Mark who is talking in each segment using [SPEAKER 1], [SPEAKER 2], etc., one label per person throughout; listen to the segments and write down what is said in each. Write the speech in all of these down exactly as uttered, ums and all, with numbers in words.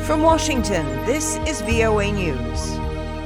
[SPEAKER 1] From Washington, this is V O A News.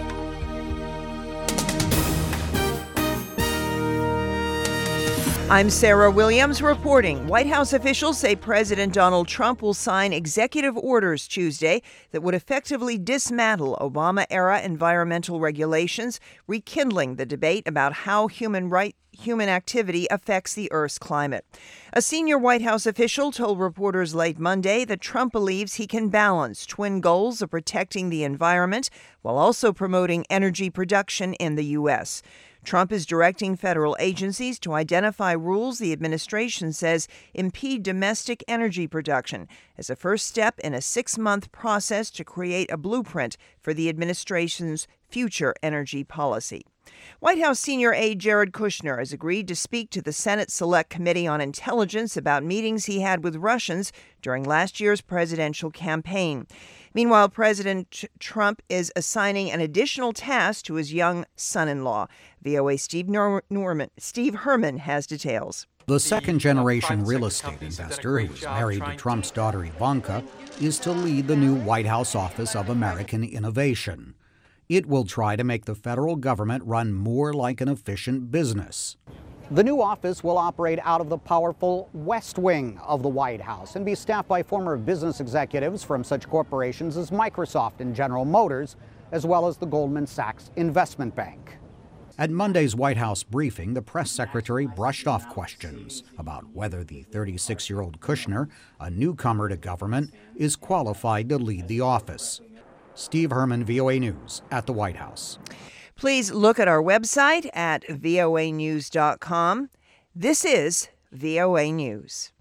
[SPEAKER 1] I'm Sarah Williams reporting. White House officials say President Donald Trump will sign executive orders Tuesday that would effectively dismantle Obama-era environmental regulations, rekindling the debate about how human right, human activity affects the Earth's climate. A senior White House official told reporters late Monday that Trump believes he can balance twin goals of protecting the environment while also promoting energy production in the U S. Trump is directing federal agencies to identify rules the administration says impede domestic energy production as a first step in a six-month process to create a blueprint for the administration's future energy policy. White House senior aide Jared Kushner has agreed to speak to the Senate Select Committee on Intelligence about meetings he had with Russians during last year's presidential campaign. Meanwhile, President Trump is assigning an additional task to his young son-in-law. V O A Steve Nor- Norman, Steve Herman has details.
[SPEAKER 2] The second-generation real estate investor who is married to Trump's daughter Ivanka is to lead the new White House Office of American Innovation. It will try to make the federal government run more like an efficient business.
[SPEAKER 3] The new office will operate out of the powerful West Wing of the White House and be staffed by former business executives from such corporations as Microsoft and General Motors, as well as the Goldman Sachs Investment Bank.
[SPEAKER 2] At Monday's White House briefing, the press secretary brushed off questions about whether the thirty-six-year-old Kushner, a newcomer to government, is qualified to lead the office. Steve Herman, V O A News, at the White House.
[SPEAKER 1] Please look at our website at V O A news dot com. This is V O A News.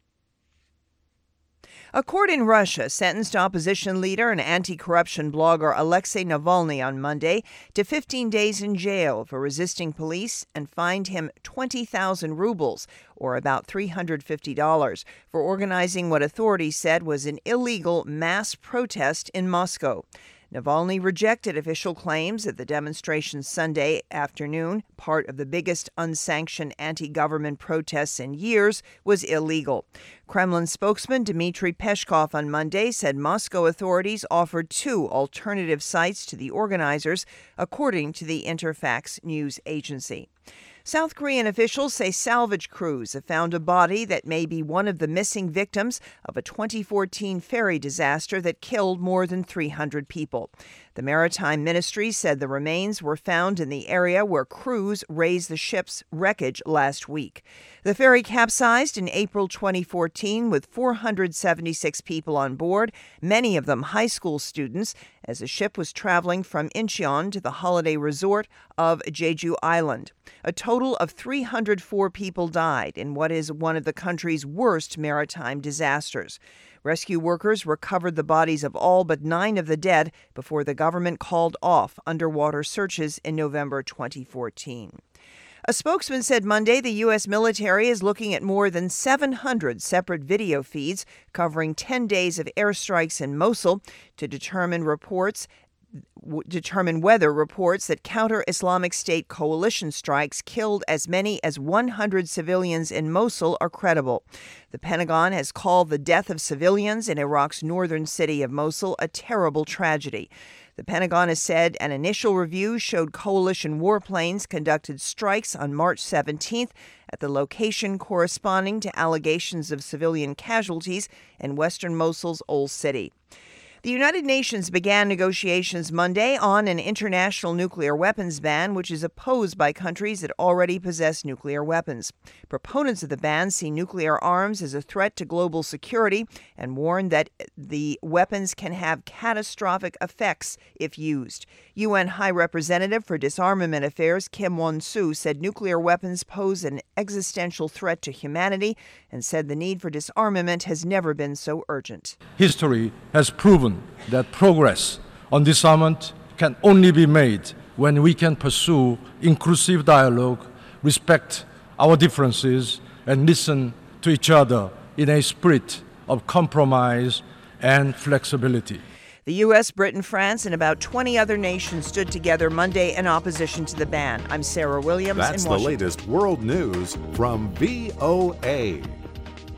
[SPEAKER 1] A court in Russia sentenced opposition leader and anti-corruption blogger Alexei Navalny on Monday to fifteen days in jail for resisting police and fined him twenty thousand rubles, or about three hundred fifty dollars, for organizing what authorities said was an illegal mass protest in Moscow. Navalny rejected official claims that the demonstration Sunday afternoon, part of the biggest unsanctioned anti-government protests in years, was illegal. Kremlin spokesman Dmitry Peskov on Monday said Moscow authorities offered two alternative sites to the organizers, according to the Interfax news agency. South Korean officials say salvage crews have found a body that may be one of the missing victims of a twenty fourteen ferry disaster that killed more than three hundred people. The Maritime Ministry said the remains were found in the area where crews raised the ship's wreckage last week. The ferry capsized in April twenty fourteen with four hundred seventy-six people on board, many of them high school students, as the ship was traveling from Incheon to the holiday resort of Jeju Island. A total of three hundred four people died in what is one of the country's worst maritime disasters. Rescue workers recovered the bodies of all but nine of the dead before the government called off underwater searches in November twenty fourteen. A spokesman said Monday the U S military is looking at more than seven hundred separate video feeds covering ten days of airstrikes in Mosul to determine reports w- determine whether reports that counter-Islamic State coalition strikes killed as many as one hundred civilians in Mosul are credible. The Pentagon has called the death of civilians in Iraq's northern city of Mosul a terrible tragedy. The Pentagon has said an initial review showed coalition warplanes conducted strikes on March seventeenth at the location corresponding to allegations of civilian casualties in western Mosul's Old City. The United Nations began negotiations Monday on an international nuclear weapons ban, which is opposed by countries that already possess nuclear weapons. Proponents of the ban see nuclear arms as a threat to global security and warn that the weapons can have catastrophic effects if used. U N High Representative for Disarmament Affairs Kim Won-soo said nuclear weapons pose an existential threat to humanity and said the need for disarmament has never been so urgent.
[SPEAKER 4] History has proven that progress on disarmament can only be made when we can pursue inclusive dialogue, respect our differences, and listen to each other in a spirit of compromise and flexibility.
[SPEAKER 1] The U S, Britain, France, and about twenty other nations stood together Monday in opposition to the ban. I'm Sarah Williams
[SPEAKER 5] That's
[SPEAKER 1] in
[SPEAKER 5] the
[SPEAKER 1] Washington.
[SPEAKER 5] latest world news from V O A.